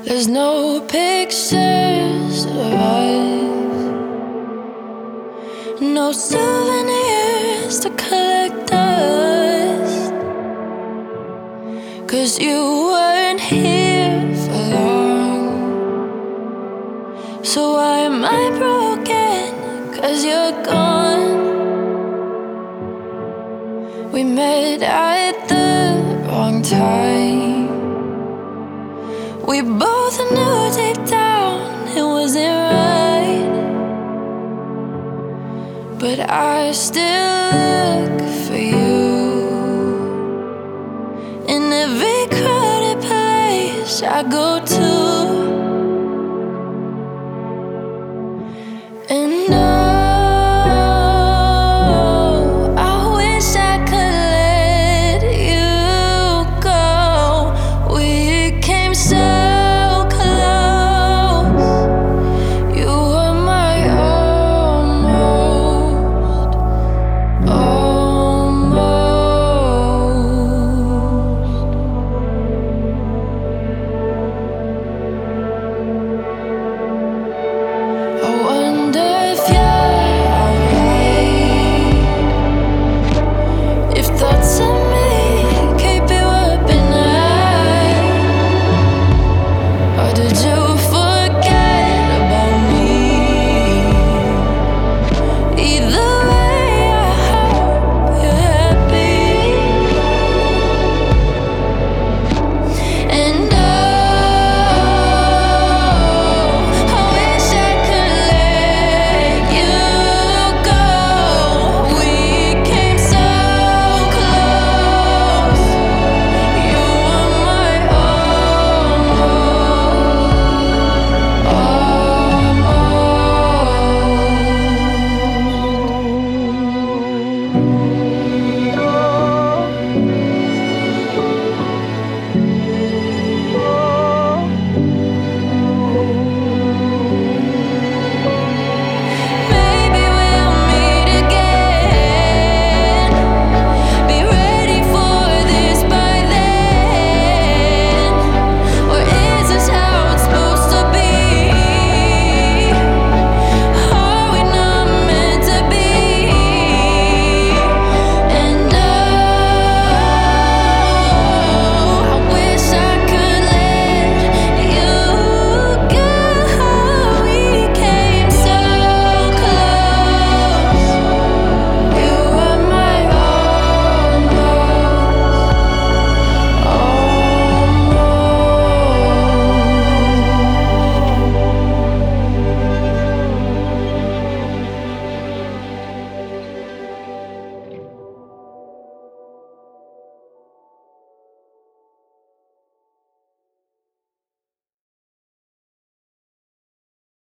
There's no pictures of us, no souvenirs to collect dust. 'Cause you weren't here for long. So why am I broken? 'Cause you're gone. We met at the wrong time. We both knew deep down it wasn't right, but I still look for you in every crowded place I go to. And